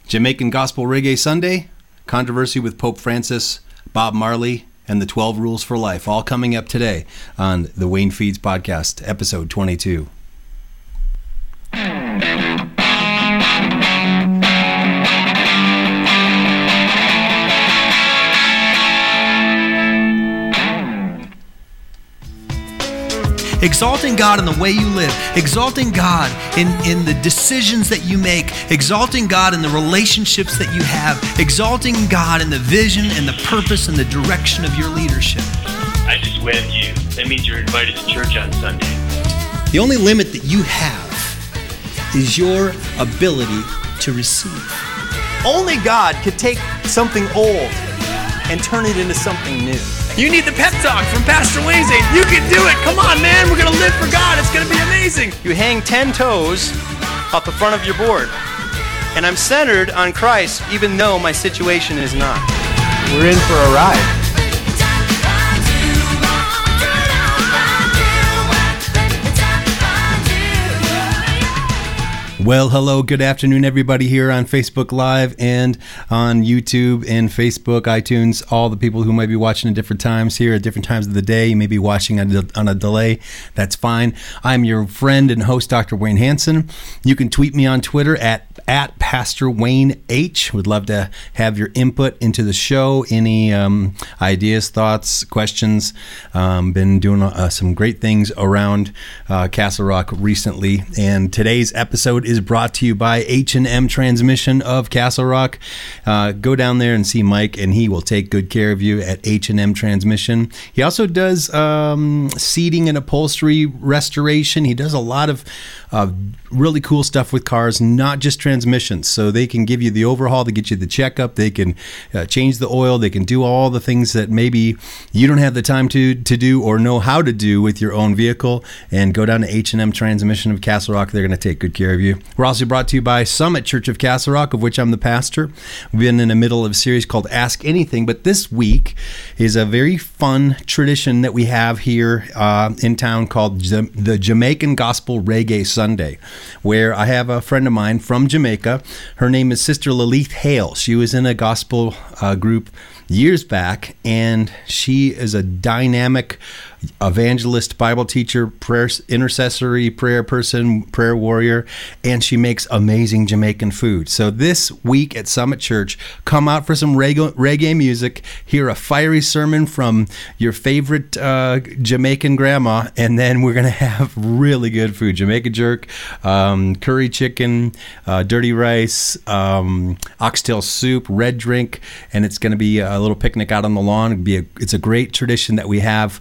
Jamaican Gospel Reggae Sunday, controversy with Pope Francis, Bob Marley, and the 12 Rules for Life, all coming up today on the Wayne Feeds Podcast, episode 22. Exalting God in the way you live, exalting God in the decisions that you make, exalting God in the relationships that you have, exalting God in the vision and the purpose and the direction of your leadership. I just webbed you. That means you're invited to church on Sunday. The only limit that you have is your ability to receive. Only God could take something old and turn it into something new. You need the pep talk from Pastor Wayne. You can do it. Come on, man. We're going to live for God. It's going to be amazing. You hang 10 toes off the front of your board. And I'm centered on Christ, even though my situation is not. We're in for a ride. Well, hello, good afternoon, everybody here on Facebook Live and on YouTube and Facebook, iTunes, all the people who might be watching at different times here at different times of the day. You may be watching on a delay. That's fine. I'm your friend and host, Dr. Wayne Hanson. You can tweet me on Twitter at Pastor Wayne H. Would love to have your input into the show. Any ideas, thoughts, questions. Been doing some great things around Castle Rock recently, and today's episode is brought to you by H&M Transmission of Castle Rock. Go down there and see Mike, and he will take good care of you at H&M Transmission. He also does seating and upholstery restoration. He does a lot of really cool stuff with cars, not just transmissions. So they can give you the overhaul, they get you the checkup, they can change the oil, they can do all the things that maybe you don't have the time to do or know how to do with your own vehicle. And go down to H&M Transmission of Castle Rock. They're going to take good care of you. We're also brought to you by Summit Church of Castle Rock, of which I'm the pastor. We've been in the middle of a series called Ask Anything, but this week is a very fun tradition that we have here in town called the Jamaican Gospel Reggae Sunday, where I have a friend of mine from Jamaica. Her name is Sister Lilith Hale. She was in a gospel group years back, and she is a dynamic evangelist, Bible teacher, intercessory prayer person, prayer warrior, and she makes amazing Jamaican food. So this week at Summit Church, come out for some reggae music, hear a fiery sermon from your favorite Jamaican grandma, and then we're going to have really good food. Jamaican jerk, curry chicken, dirty rice, oxtail soup, red drink, and it's going to be a little picnic out on the lawn. It's a great tradition that we have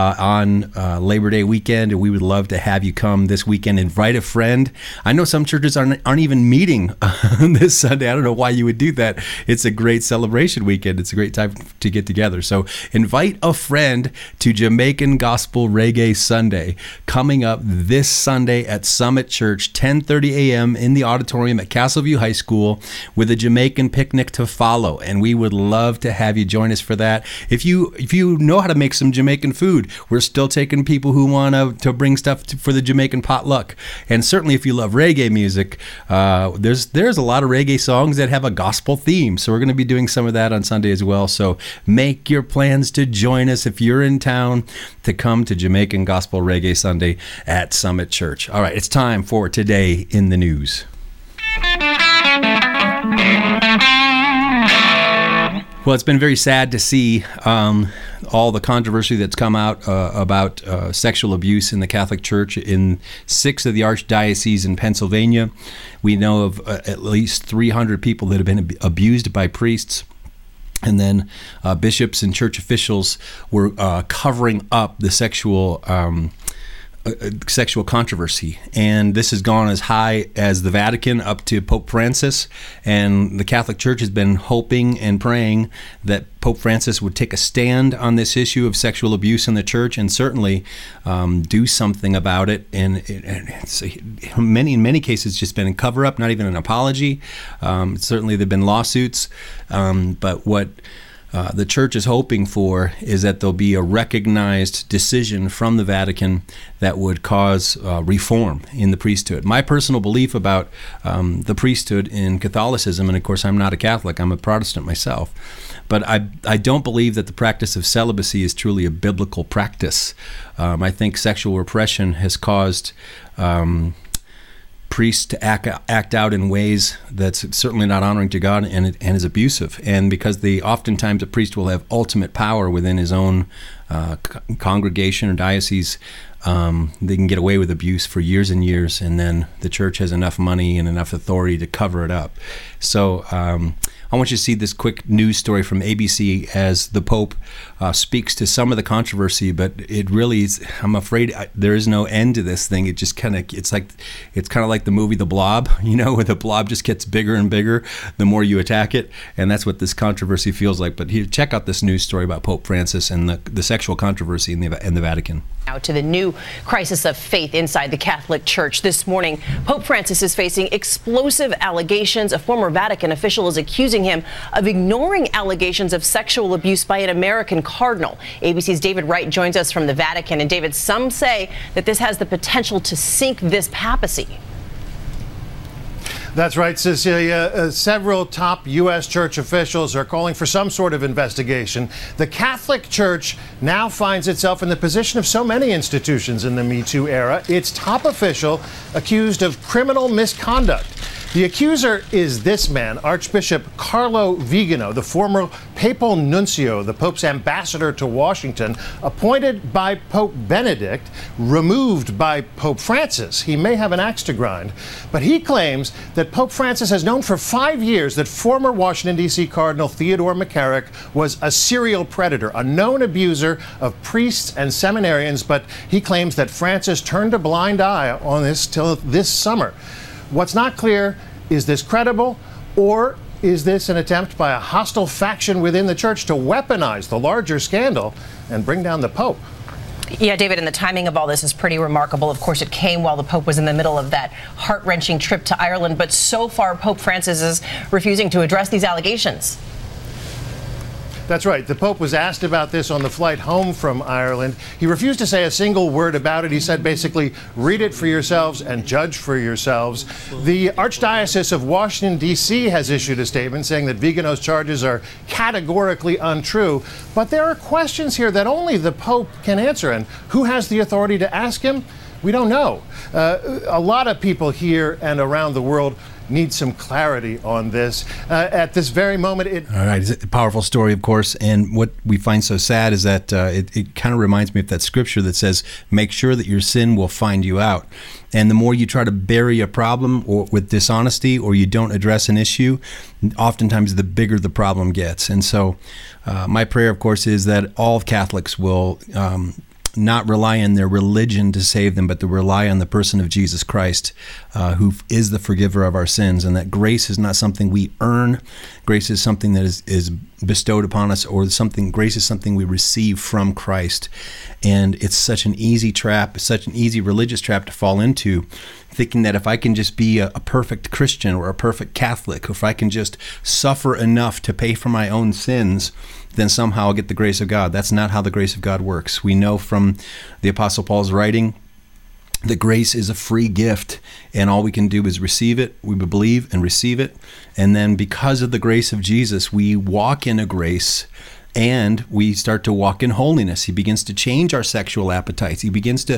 on Labor Day weekend, and we would love to have you come this weekend. Invite a friend. I know some churches aren't even meeting this Sunday. I don't know why you would do that. It's a great celebration weekend. It's a great time to get together. So invite a friend to Jamaican Gospel Reggae Sunday, coming up this Sunday at Summit Church, 10:30 a.m. in the auditorium at Castleview High School, with a Jamaican picnic to follow. And we would love to have you join us for that. If you know how to make some Jamaican food, we're still taking people who want to bring stuff for the Jamaican potluck. And certainly if you love reggae music, there's a lot of reggae songs that have a gospel theme. So we're going to be doing some of that on Sunday as well. So make your plans to join us if you're in town to come to Jamaican Gospel Reggae Sunday at Summit Church. All right, it's time for Today in the News. Well, it's been very sad to see all the controversy that's come out about sexual abuse in the Catholic Church in 6 of the archdioceses in Pennsylvania. We know of at least 300 people that have been abused by priests. And then bishops and church officials were covering up the sexual controversy, and this has gone as high as the Vatican up to Pope Francis, and the Catholic Church has been hoping and praying that Pope Francis would take a stand on this issue of sexual abuse in the church and certainly do something about it. And it's in many cases just been a cover-up, not even an apology. Certainly there have been lawsuits, but what the church is hoping for is that there'll be a recognized decision from the Vatican that would cause reform in the priesthood. My personal belief about the priesthood in Catholicism, and of course I'm not a Catholic, I'm a Protestant myself, but I don't believe that the practice of celibacy is truly a biblical practice. I think sexual repression has caused priests to act out in ways that's certainly not honoring to God and is abusive. And because oftentimes a priest will have ultimate power within his own congregation or diocese, they can get away with abuse for years and years, and then the church has enough money and enough authority to cover it up. So I want you to see this quick news story from ABC as the Pope speaks to some of the controversy, but it really is, I'm afraid there is no end to this thing. It just kind of, it's kind of like the movie The Blob, where the blob just gets bigger and bigger the more you attack it, and that's what this controversy feels like. But here, check out this news story about Pope Francis and the sexual controversy in the Vatican. Now to the new crisis of faith inside the Catholic Church. This morning, Pope Francis is facing explosive allegations. A former Vatican official is accusing him of ignoring allegations of sexual abuse by an American cardinal. ABC's David Wright joins us from the Vatican. And David, some say that this has the potential to sink this papacy. That's right, Cecilia. Several top U.S. church officials are calling for some sort of investigation. The Catholic Church now finds itself in the position of so many institutions in the Me Too era. Its top official accused of criminal misconduct. The accuser is this man, Archbishop Carlo Vigano, the former papal nuncio, the Pope's ambassador to Washington, appointed by Pope Benedict, removed by Pope Francis. He may have an axe to grind, but he claims that Pope Francis has known for 5 years that former Washington, D.C. Cardinal Theodore McCarrick was a serial predator, a known abuser of priests and seminarians, but he claims that Francis turned a blind eye on this till this summer. What's not clear, is this credible, or is this an attempt by a hostile faction within the church to weaponize the larger scandal and bring down the Pope? Yeah, David, and the timing of all this is pretty remarkable. Of course, it came while the Pope was in the middle of that heart-wrenching trip to Ireland, but so far Pope Francis is refusing to address these allegations. That's right. The Pope was asked about this on the flight home from Ireland. He refused to say a single word about it. He said basically, read it for yourselves and judge for yourselves. The Archdiocese of Washington, D.C. has issued a statement saying that Vigano's charges are categorically untrue. But there are questions here that only the Pope can answer. And who has the authority to ask him? We don't know. A lot of people here and around the world need some clarity on this. At this very moment, All right, it's a powerful story, of course, and what we find so sad is that it kind of reminds me of that scripture that says, make sure that your sin will find you out. And the more you try to bury a problem or with dishonesty, or you don't address an issue, oftentimes the bigger the problem gets. And so my prayer, of course, is that all Catholics will not rely on their religion to save them, but to rely on the person of Jesus Christ, who is the forgiver of our sins, and that grace is not something we earn. Grace is something that is bestowed upon us, or grace is something we receive from Christ. And it's such an easy trap, such an easy religious trap to fall into, thinking that if I can just be a perfect Christian or a perfect Catholic, or if I can just suffer enough to pay for my own sins, then somehow I'll get the grace of God. That's not how the grace of God works. We know from the Apostle Paul's writing that grace is a free gift, and all we can do is receive it. We believe and receive it. And then because of the grace of Jesus, we walk in a grace, and we start to walk in holiness. He begins to change our sexual appetites. He begins to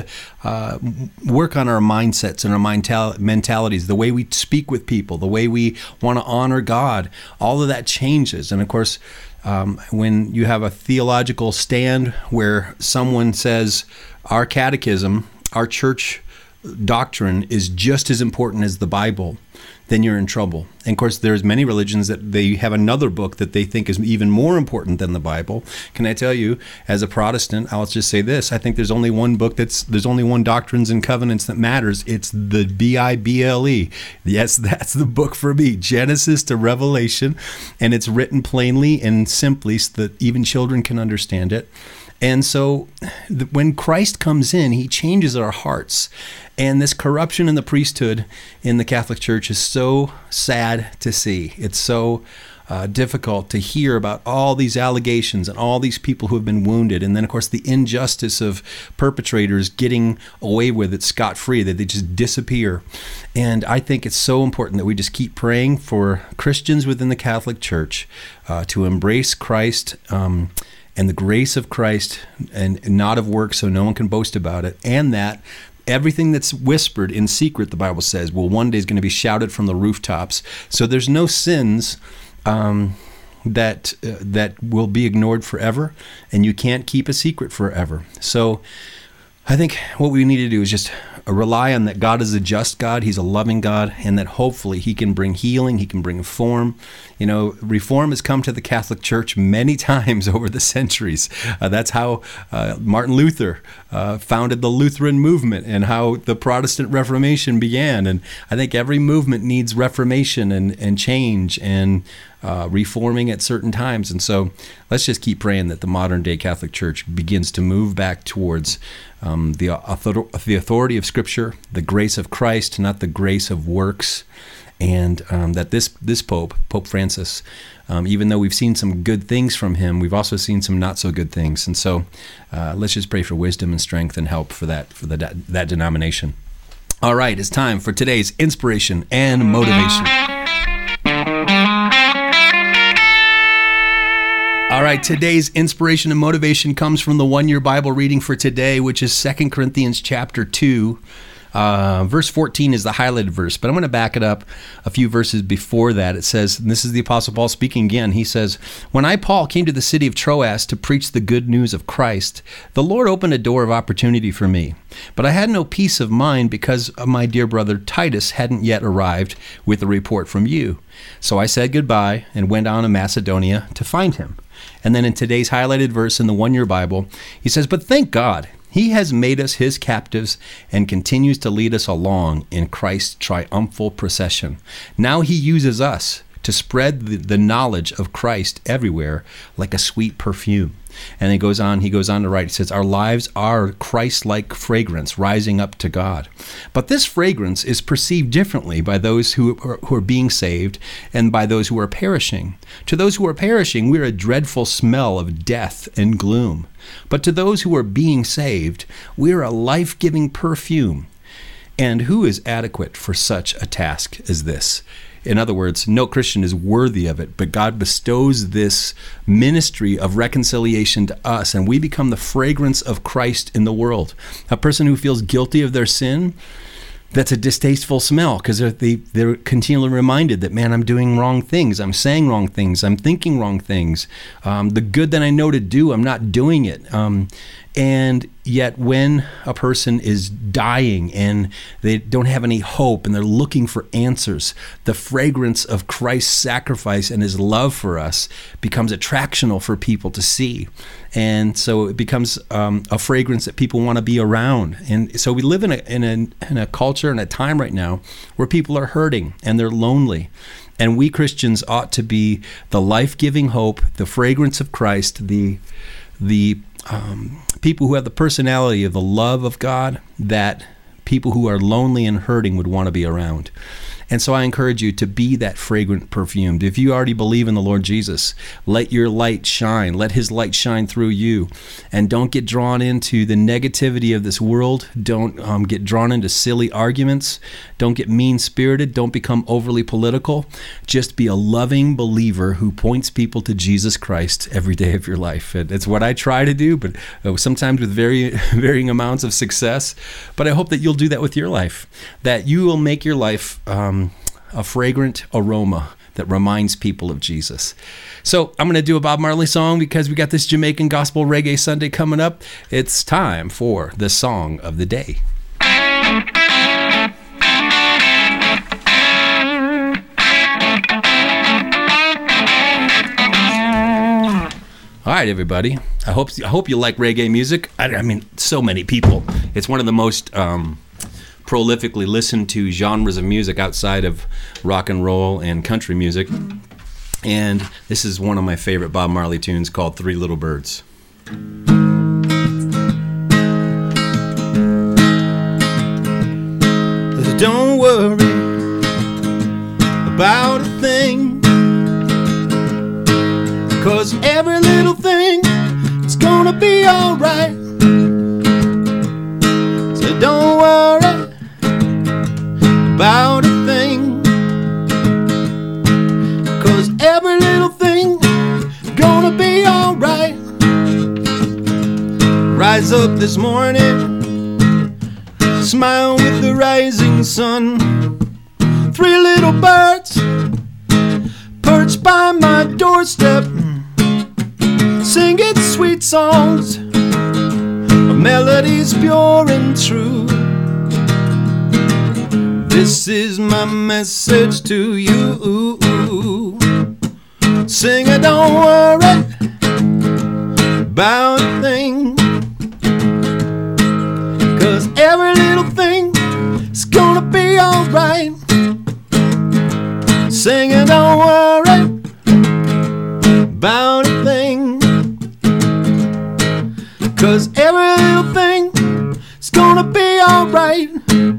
work on our mindsets and our mentalities, the way we speak with people, the way we want to honor God. All of that changes. And of course, when you have a theological stand where someone says our catechism, our church doctrine is just as important as the Bible, then you're in trouble. And of course, there's many religions that they have another book that they think is even more important than the Bible. Can I tell you, as a Protestant, I'll just say this: I think there's only one book there's only one Doctrines and Covenants that matters. It's the Bible. Yes, that's the book for me, Genesis to Revelation, and it's written plainly and simply so that even children can understand it. And so when Christ comes in, he changes our hearts. And this corruption in the priesthood in the Catholic Church is so sad to see. It's so difficult to hear about all these allegations and all these people who have been wounded. And then, of course, the injustice of perpetrators getting away with it scot-free, that they just disappear. And I think it's so important that we just keep praying for Christians within the Catholic Church to embrace Christ and the grace of Christ, and not of works, so no one can boast about it, and that everything that's whispered in secret, the Bible says, will one day is going to be shouted from the rooftops. So there's no sins that will be ignored forever, and you can't keep a secret forever. So I think what we need to do is just rely on that God is a just God, He's a loving God, and that hopefully He can bring healing, He can bring reform. You know, reform has come to the Catholic Church many times over the centuries. That's how Martin Luther founded the Lutheran movement, and how the Protestant Reformation began. And I think every movement needs reformation and change and reforming at certain times. And so let's just keep praying that the modern day Catholic Church begins to move back towards the authority of Scripture, the grace of Christ, not the grace of works. And that this Pope Francis, even though we've seen some good things from him, we've also seen some not so good things. And so let's just pray for wisdom and strength and help for that denomination. All right, it's time for today's inspiration and motivation. All right, today's inspiration and motivation comes from the one-year Bible reading for today, which is 2 Corinthians chapter 2. Verse 14 is the highlighted verse, but I'm going to back it up a few verses before that. It says, and this is the Apostle Paul speaking again, he says, "When I, Paul, came to the city of Troas to preach the good news of Christ, the Lord opened a door of opportunity for me. But I had no peace of mind because my dear brother Titus hadn't yet arrived with a report from you. So I said goodbye and went on to Macedonia to find him." And then in today's highlighted verse in the one-year Bible, he says, "But thank God, He has made us His captives and continues to lead us along in Christ's triumphal procession. Now He uses us to spread the knowledge of Christ everywhere like a sweet perfume." And he goes on to write, he says, "Our lives are Christ-like fragrance rising up to God. But this fragrance is perceived differently by those who are being saved and by those who are perishing. To those who are perishing, we are a dreadful smell of death and gloom. But to those who are being saved, we are a life-giving perfume. And who is adequate for such a task as this?" In other words, no Christian is worthy of it, but God bestows this ministry of reconciliation to us, and we become the fragrance of Christ in the world. A person who feels guilty of their sin, that's a distasteful smell, because they're continually reminded that, man, I'm doing wrong things, I'm saying wrong things, I'm thinking wrong things. The good that I know to do, I'm not doing it. And yet when a person is dying and they don't have any hope and they're looking for answers, the fragrance of Christ's sacrifice and His love for us becomes attractional for people to see. And so it becomes a fragrance that people want to be around. And so we live in a culture and a time right now where people are hurting and they're lonely. And we Christians ought to be the life-giving hope, the fragrance of Christ, the people who have the personality of the love of God that people who are lonely and hurting would want to be around. And so I encourage you to be that fragrant perfume. If you already believe in the Lord Jesus, let your light shine. Let His light shine through you. And don't get drawn into the negativity of this world. Don't get drawn into silly arguments. Don't get mean-spirited. Don't become overly political. Just be a loving believer who points people to Jesus Christ every day of your life. It's what I try to do, but sometimes with varying amounts of success. But I hope that you'll do that with your life, that you will make your life a fragrant aroma that reminds people of Jesus. So I'm going to do a Bob Marley song because we got this Jamaican Gospel Reggae Sunday coming up. It's time for the song of the day. All right, everybody. I hope you like reggae music. I mean, so many people. It's one of the most prolifically listened to genres of music outside of rock and roll and country music. And this is one of my favorite Bob Marley tunes called Three Little Birds. Don't worry about a thing. 'cause every little thing is gonna be alright. So don't worry about a thing, 'cause every little thing is gonna be alright. Rise up this morning, smile with the rising sun. 3 little birds perched by my doorstep, singing sweet songs, melodies pure and true. This is my message to you. Sing it, don't worry about a thing, 'cause every little thing is gonna be alright. Sing it, don't worry about a thing, 'cause every little thing is gonna be alright.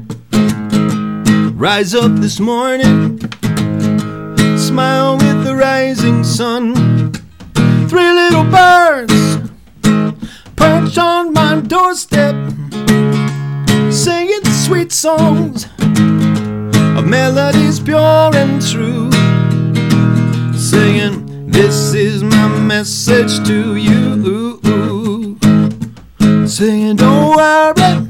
Rise up this morning, smile with the rising sun. 3 little birds perched on my doorstep, singing sweet songs of melodies pure and true. Singing, this is my message to you. Singing, don't worry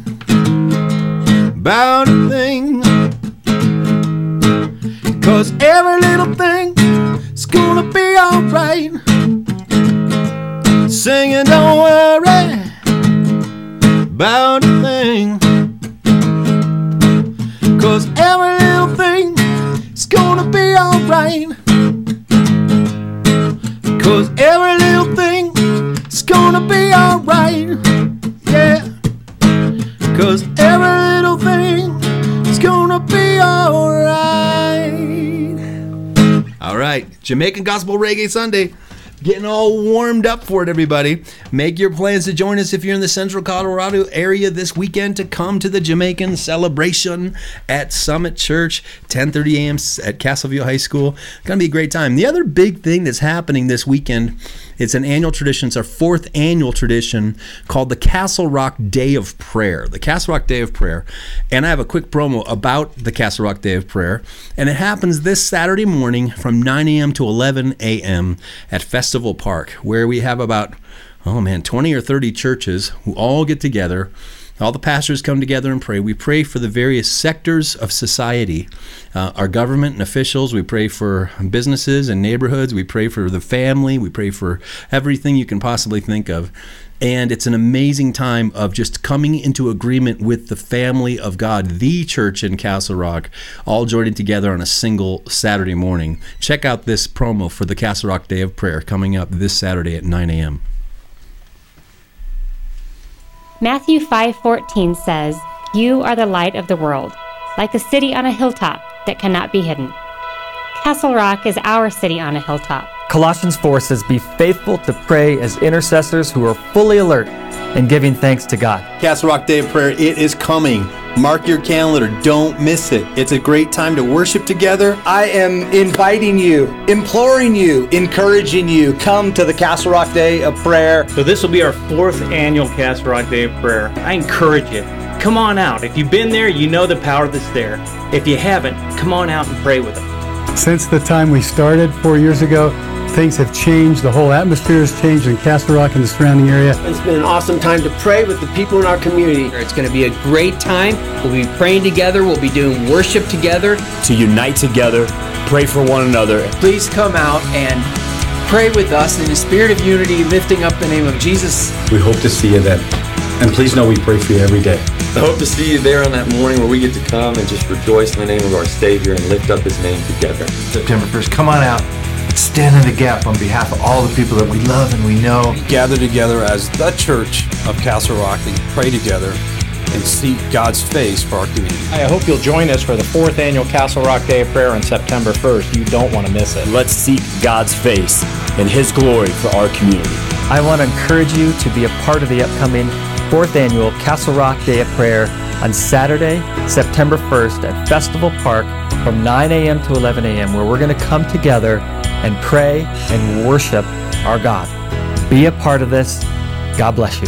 about a thing, 'cause every little thing is gonna be alright. Singing, don't worry about a thing, 'cause every little thing is gonna be alright. 'Cause every little thing is gonna be alright. Yeah. 'Cause every little thing is gonna be alright. Alright, Jamaican Gospel Reggae Sunday. Getting all warmed up for it, everybody. Make your plans to join us if you're in the Central Colorado area this weekend to come to the Jamaican celebration at Summit Church, 10:30 a.m. at Castleview High School. Going to be a great time. The other big thing that's happening this weekend, it's an annual tradition. It's our 4th annual tradition called the Castle Rock Day of Prayer. The Castle Rock Day of Prayer. And I have a quick promo about the Castle Rock Day of Prayer. And it happens this Saturday morning from 9 a.m. to 11 a.m. at Festival Park, where we have about, 20 or 30 churches who all get together. All the pastors come together and pray. We pray for the various sectors of society, our government and officials. We pray for businesses and neighborhoods. We pray for the family. We pray for everything you can possibly think of. And it's an amazing time of just coming into agreement with the family of God, the church in Castle Rock, all joining together on a single Saturday morning. Check out this promo for the Castle Rock Day of Prayer coming up this Saturday at 9 a.m. Matthew 5:14 says, "You are the light of the world, like a city on a hilltop that cannot be hidden." Castle Rock is our city on a hilltop. Colossians 4 says, "Be faithful to pray as intercessors who are fully alert and giving thanks to God." Castle Rock Day of Prayer, it is coming. Mark your calendar. Don't miss it. It's a great time to worship together. I am inviting you, imploring you, encouraging you, come to the Castle Rock Day of Prayer. So this will be our 4th annual Castle Rock Day of Prayer. I encourage you, come on out. If you've been there, you know the power that's there. If you haven't, come on out and pray with us. Since the time we started 4 years ago, things have changed. The whole atmosphere has changed in Castle Rock and the surrounding area. It's been an awesome time to pray with the people in our community. It's going to be a great time. We'll be praying together. We'll be doing worship together. To unite together, pray for one another. Please come out and pray with us in the spirit of unity, lifting up the name of Jesus. We hope to see you then. And please know we pray for you every day. I hope to see you there on that morning where we get to come and just rejoice in the name of our Savior and lift up His name together. September 1st, come on out. Let's stand in the gap on behalf of all the people that we love and we know. Gather together as the church of Castle Rock and pray together and seek God's face for our community. I hope you'll join us for the 4th annual Castle Rock Day of Prayer on September 1st. You don't want to miss it. Let's seek God's face and His glory for our community. I want to encourage you to be a part of the upcoming 4th annual Castle Rock Day of Prayer on Saturday, September 1st at Festival Park from 9 a.m. to 11 a.m., where we're going to come together and pray and worship our God. Be a part of this. God bless you.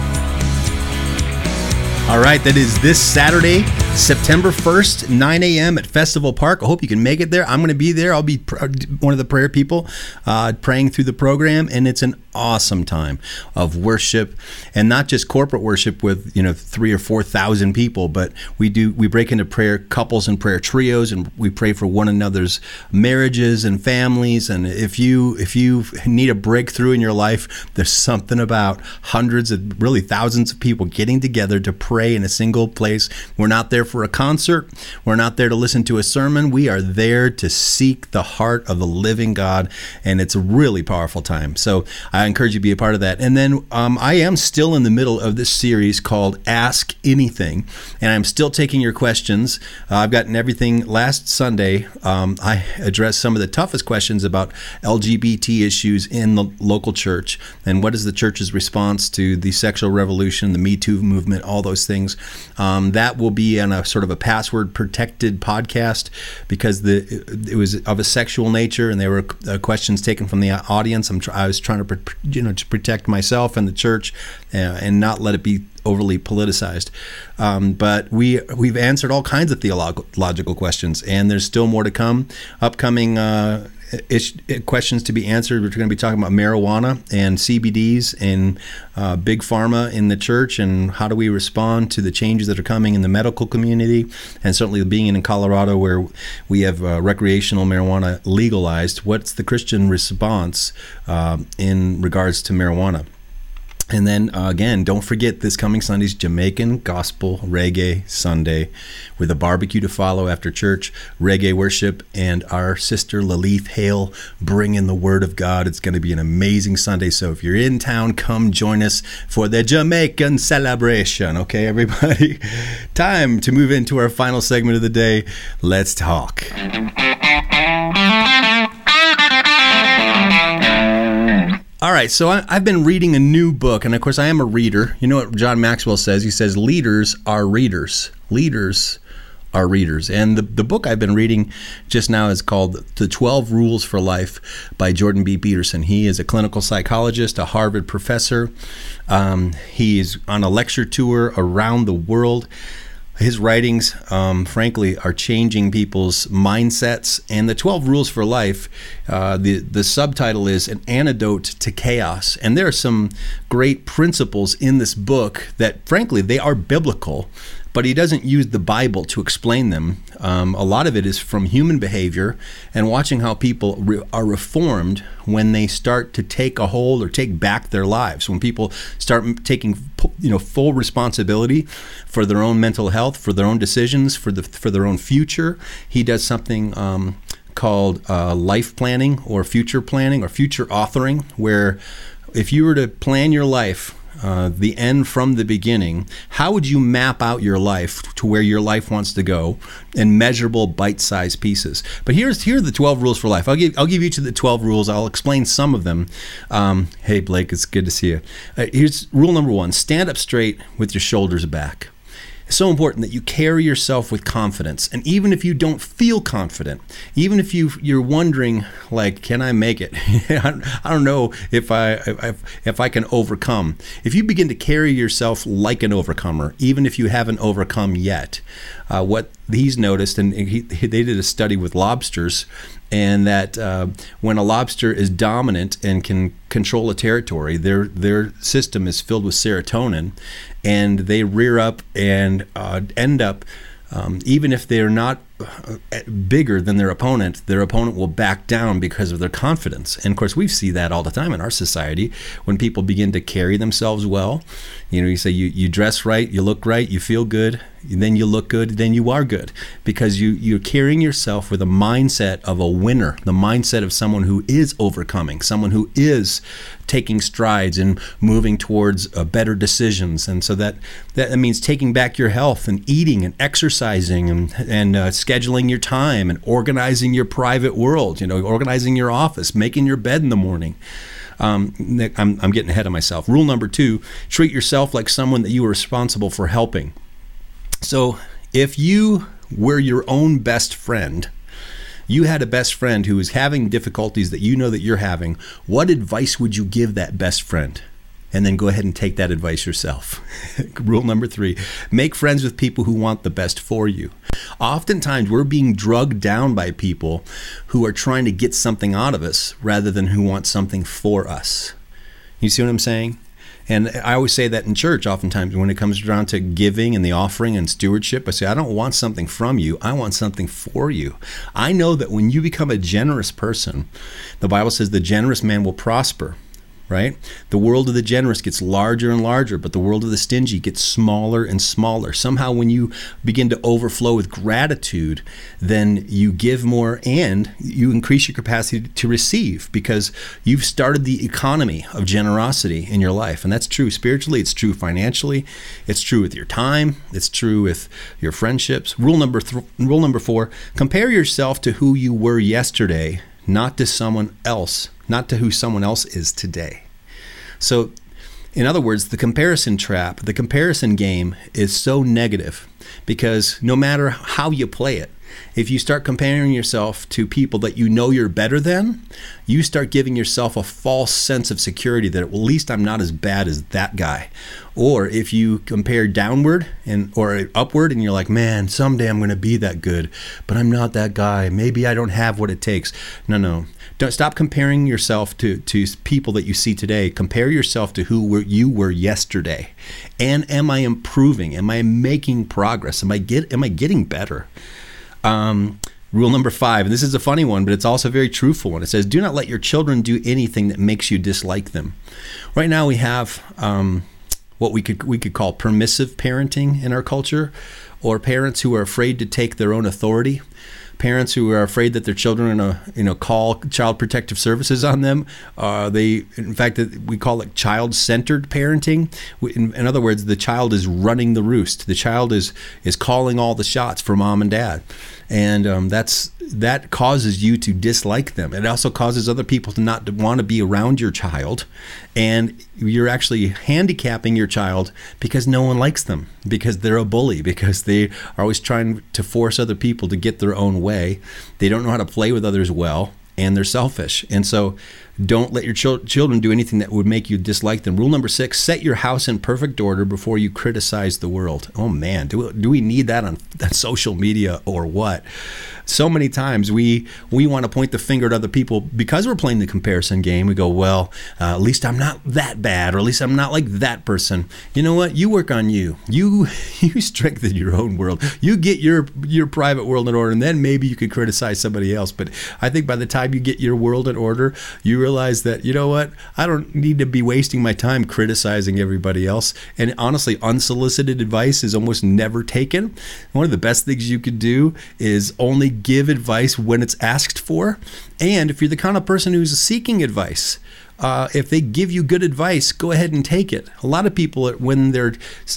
All right, that is this Saturday, September 1st, 9 a.m. at Festival Park. I hope you can make it there. I'm going to be there. I'll be one of the prayer people praying through the program, and it's an awesome time of worship, and not just corporate worship with 3,000 or 4,000 people, but we break into prayer couples and prayer trios, and we pray for one another's marriages and families. And if you need a breakthrough in your life, there's something about hundreds of, really thousands of people getting together to pray in a single place. We're not there for a concert. We're not there to listen to a sermon. We are there to seek the heart of the living God, and it's a really powerful time. So I encourage you to be a part of that. And then I am still in the middle of this series called Ask Anything, and I'm still taking your questions. I've gotten everything. Last Sunday, I addressed some of the toughest questions about LGBT issues in the local church, and what is the church's response to the sexual revolution, the Me Too movement, all those things. That will be on a sort of a password protected podcast, because it was of a sexual nature, and there were questions taken from the audience. I was trying to protect myself and the church, and not let it be overly politicized. But we've answered all kinds of theological questions, and there's still more to come. Upcoming questions to be answered. We're going to be talking about marijuana and CBDs and big pharma in the church, and how do we respond to the changes that are coming in the medical community, and certainly being in Colorado where we have recreational marijuana legalized. What's the Christian response in regards to marijuana? And then, again, don't forget this coming Sunday's Jamaican Gospel Reggae Sunday, with a barbecue to follow after church, reggae worship, and our sister Lalith Hale bringing the Word of God. It's going to be an amazing Sunday. So if you're in town, come join us for the Jamaican celebration. Okay, everybody? Time to move into our final segment of the day. Let's talk. All right, so I've been reading a new book, and of course I am a reader. You know what John Maxwell says? He says, leaders are readers. Leaders are readers. And the book I've been reading just now is called The 12 Rules for Life by Jordan B. Peterson. He is a clinical psychologist, a Harvard professor. He is on a lecture tour around the world. His writings, frankly, are changing people's mindsets. And the 12 Rules for Life, the subtitle is An Antidote to Chaos. And there are some great principles in this book that, frankly, they are biblical, but he doesn't use the Bible to explain them. A lot of it is from human behavior and watching how people are reformed when they start to take a hold or take back their lives. When people start taking full responsibility for their own mental health, for their own decisions, for their own future. He does something called life planning or future planning or future authoring, where if you were to plan your life, the end from the beginning, how would you map out your life to where your life wants to go in measurable bite-sized pieces? But here are the 12 rules for life. I'll give each of the 12 rules. I'll explain some of them. Hey, Blake, it's good to see you. Here's rule number 1. Stand up straight with your shoulders back. It's so important that you carry yourself with confidence. And even if you don't feel confident, even if you're wondering, like, can I make it? I don't know if I can overcome. If you begin to carry yourself like an overcomer, even if you haven't overcome yet, what he's noticed, and they did a study with lobsters, and that when a lobster is dominant and can control a territory, their system is filled with serotonin, and they rear up and end up, even if they're not bigger than their opponent will back down because of their confidence. And of course, we see that all the time in our society when people begin to carry themselves well. You say you dress right, you look right, you feel good, then you look good, then you are good, because you're carrying yourself with a mindset of a winner, the mindset of someone who is overcoming, someone who is taking strides and moving towards better decisions. And so that means taking back your health and eating and exercising and scheduling your time and organizing your private world, organizing your office, making your bed in the morning. I'm getting ahead of myself. Rule number 2, treat yourself like someone that you are responsible for helping. So if you were your own best friend you had a best friend who is having difficulties that you know that you're having, what advice would you give that best friend? And then go ahead and take that advice yourself. Rule number 3, make friends with people who want the best for you. Oftentimes, we're being drugged down by people who are trying to get something out of us rather than who want something for us. You see what I'm saying? And I always say that in church oftentimes when it comes down to giving and the offering and stewardship. I say, I don't want something from you. I want something for you. I know that when you become a generous person, the Bible says the generous man will prosper. Right? The world of the generous gets larger and larger, but the world of the stingy gets smaller and smaller. Somehow when you begin to overflow with gratitude, then you give more and you increase your capacity to receive because you've started the economy of generosity in your life. And that's true spiritually. It's true financially. It's true with your time. It's true with your friendships. Rule number 4, compare yourself to who you were yesterday, not to someone else. Not to who someone else is today. So, in other words, the comparison trap, the comparison game is so negative because no matter how you play it, if you start comparing yourself to people that you know you're better than, you start giving yourself a false sense of security that, well, at least I'm not as bad as that guy. Or if you compare downward or upward and you're like, man, someday I'm going to be that good, but I'm not that guy. Maybe I don't have what it takes. No. Don't stop comparing yourself to people that you see today. Compare yourself to who you were yesterday. And am I improving? Am I making progress? Am I getting better? Rule number 5, and this is a funny one, but it's also a very truthful one. It says, do not let your children do anything that makes you dislike them. Right now we have what we could call permissive parenting in our culture, or parents who are afraid to take their own authority. Parents who are afraid that their children are going to call Child Protective Services on them. In fact, we call it child-centered parenting. In other words, the child is running the roost. The child is calling all the shots for mom and dad. And that causes you to dislike them. It also causes other people to not want to be around your child. And you're actually handicapping your child because no one likes them, because they're a bully, because they are always trying to force other people to get their own way. They don't know how to play with others well, and they're selfish. And so don't let your children do anything that would make you dislike them. Rule number 6, set your house in perfect order before you criticize the world. Oh man, do we need that on social media or what? So many times we want to point the finger at other people because we're playing the comparison game. We go, well, at least I'm not that bad, or at least I'm not like that person. You know what? You work on you. You strengthen your own world. You get your private world in order, and then maybe you could criticize somebody else. But I think by the time you get your world in order, you realize that, you know what? I don't need to be wasting my time criticizing everybody else. And honestly, unsolicited advice is almost never taken. One of the best things you could do is only give advice when it's asked for. And if you're the kind of person who's seeking advice, if they give you good advice, go ahead and take it. A lot of people, when they're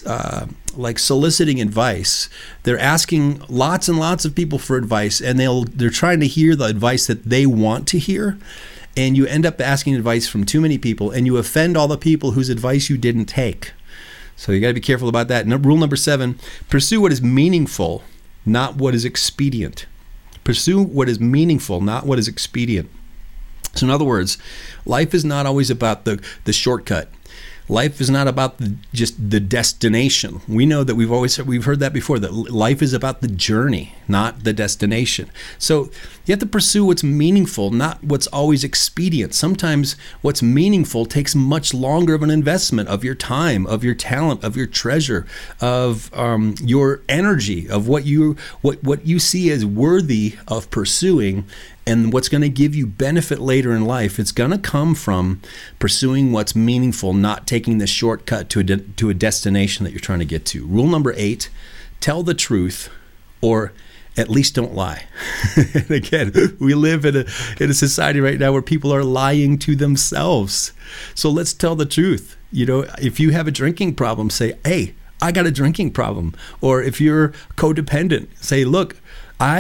soliciting advice, they're asking lots and lots of people for advice, and they're trying to hear the advice that they want to hear. And you end up asking advice from too many people, and you offend all the people whose advice you didn't take. So you got to be careful about that. Rule number 7, pursue what is meaningful, not what is expedient. Pursue what is meaningful, not what is expedient. So in other words, life is not always about the shortcut. Life is not about just the destination. We know that we've heard that before, that life is about the journey, not the destination. So you have to pursue what's meaningful, not what's always expedient. Sometimes what's meaningful takes much longer of an investment of your time, of your talent, of your treasure, of your energy, of what you see as worthy of pursuing. And what's going to give you benefit later in life, it's going to come from pursuing what's meaningful, not taking the shortcut to a destination that you're trying to get to. Rule number 8, tell the truth, or at least don't lie. And again, we live in a society right now where people are lying to themselves. So let's tell the truth. You know, if you have a drinking problem, say, hey, I got a drinking problem. Or if you're codependent, say, look, I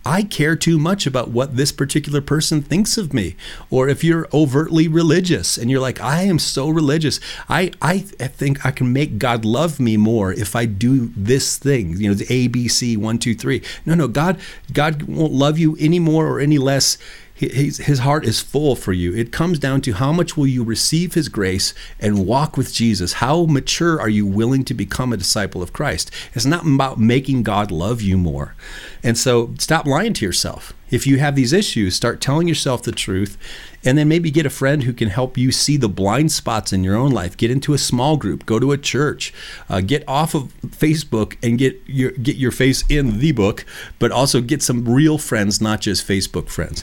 I care too much about what this particular person thinks of me. Or if you're overtly religious and you're like, I am so religious, I think I can make God love me more if I do this thing, the ABC 1, 2, 3. No, God won't love you any more or any less. His heart is full for you. It comes down to how much will you receive his grace and walk with Jesus? How mature are you willing to become a disciple of Christ? It's not about making God love you more. And so stop lying to yourself. If you have these issues, start telling yourself the truth, and then maybe get a friend who can help you see the blind spots in your own life. Get into a small group, go to a church, get off of Facebook and get your face in the book, but also get some real friends, not just Facebook friends.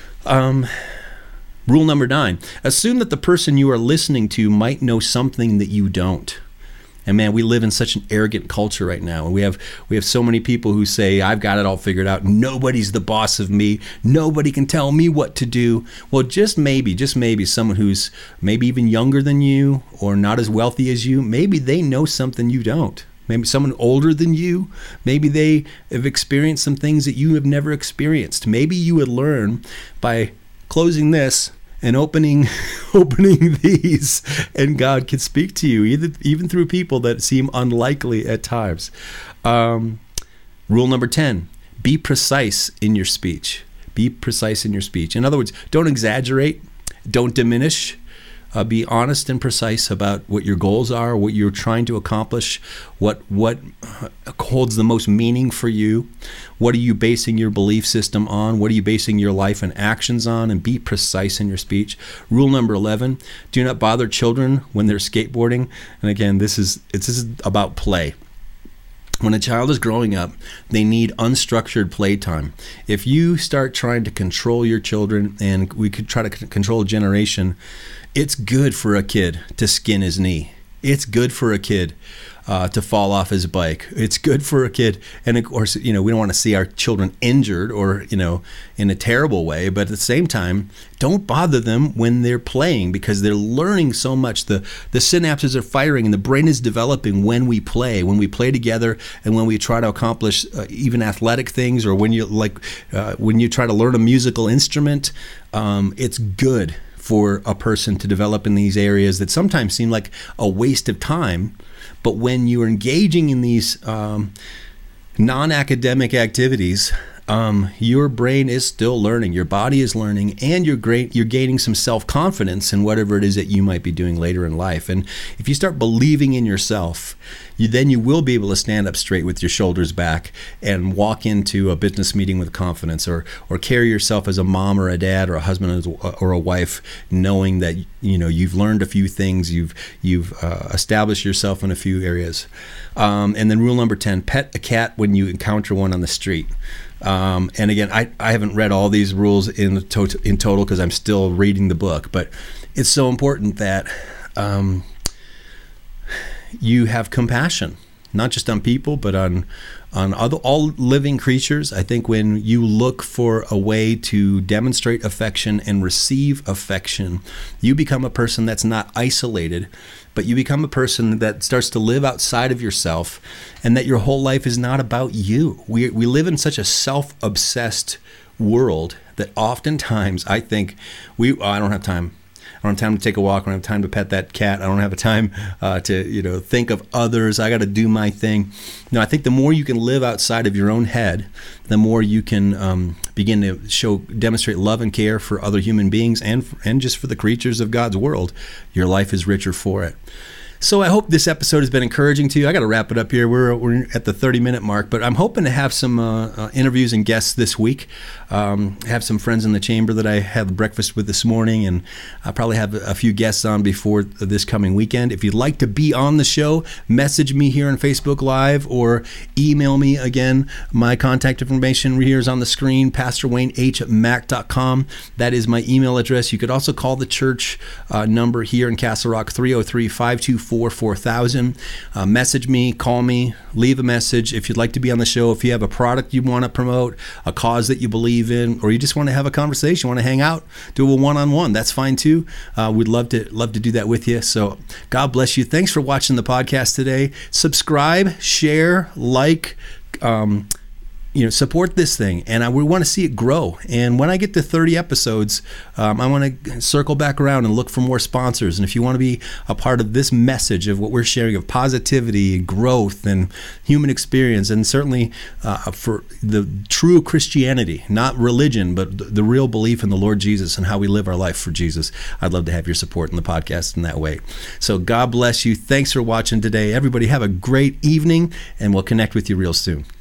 Rule number 9, assume that the person you are listening to might know something that you don't. And man, we live in such an arrogant culture right now. And we have so many people who say, I've got it all figured out. Nobody's the boss of me. Nobody can tell me what to do. Well, just maybe someone who's maybe even younger than you or not as wealthy as you, maybe they know something you don't. Maybe someone older than you, maybe they have experienced some things that you have never experienced. Maybe you would learn by closing this and opening these, and God can speak to you, even through people that seem unlikely at times. Rule number 10, be precise in your speech. Be precise in your speech. In other words, don't exaggerate, don't diminish. Be honest and precise about what your goals are, what you're trying to accomplish, what holds the most meaning for you. What are you basing your belief system on? What are you basing your life and actions on? And be precise in your speech. Rule number 11, do not bother children when they're skateboarding. And again, this is about play. When a child is growing up, they need unstructured playtime. If you start trying to control your children, and we could try to control a generation, it's good for a kid to skin his knee. It's good for a kid to fall off his bike. It's good for a kid. And of course, we don't want to see our children injured or, in a terrible way. But at the same time, don't bother them when they're playing, because they're learning so much. The synapses are firing and the brain is developing when we play together, and when we try to accomplish even athletic things, or when you try to learn a musical instrument. It's good for a person to develop in these areas that sometimes seem like a waste of time. But when you're engaging in these non-academic activities, your brain is still learning, your body is learning, and you're gaining some self-confidence in whatever it is that you might be doing later in life. And if you start believing in yourself, then you will be able to stand up straight with your shoulders back and walk into a business meeting with confidence, or carry yourself as a mom or a dad or a husband or a wife, knowing that you've learned a few things, you've established yourself in a few areas. And then rule number 10, pet a cat when you encounter one on the street. And again, I haven't read all these rules in total because I'm still reading the book, but it's so important that you have compassion, not just on people, but on all living creatures. I think when you look for a way to demonstrate affection and receive affection, you become a person that's not isolated, but you become a person that starts to live outside of yourself, and that your whole life is not about you. We live in such a self-obsessed world that oftentimes I think I don't have time. I don't have time to take a walk. I don't have time to pet that cat. I don't have time to think of others. I got to do my thing. No, I think the more you can live outside of your own head, the more you can begin to demonstrate love and care for other human beings and just for the creatures of God's world. Your life is richer for it. So I hope this episode has been encouraging to you. I got to wrap it up here. We're at the 30-minute mark, but I'm hoping to have some interviews and guests this week. Have some friends in the chamber that I had breakfast with this morning, and I'll probably have a few guests on before this coming weekend. If you'd like to be on the show, message me here on Facebook Live or email me. Again, my contact information here is on the screen, pastorwayneh@mac.com. That is my email address. You could also call the church number here in Castle Rock, 303-524-4000. Message me, call me, leave a message. If you'd like to be on the show, if you have a product you want to promote, a cause that you believe in, or you just want to have a conversation, want to hang out, do a one-on-one, that's fine too. We'd love to do that with you. So God bless you. Thanks for watching the podcast today. Subscribe, share, like, support this thing, and we want to see it grow. And when I get to 30 episodes, I want to circle back around and look for more sponsors. And if you want to be a part of this message of what we're sharing of positivity, growth, and human experience, and certainly for the true Christianity, not religion, but the real belief in the Lord Jesus and how we live our life for Jesus, I'd love to have your support in the podcast in that way. So God bless you. Thanks for watching today. Everybody have a great evening, and we'll connect with you real soon.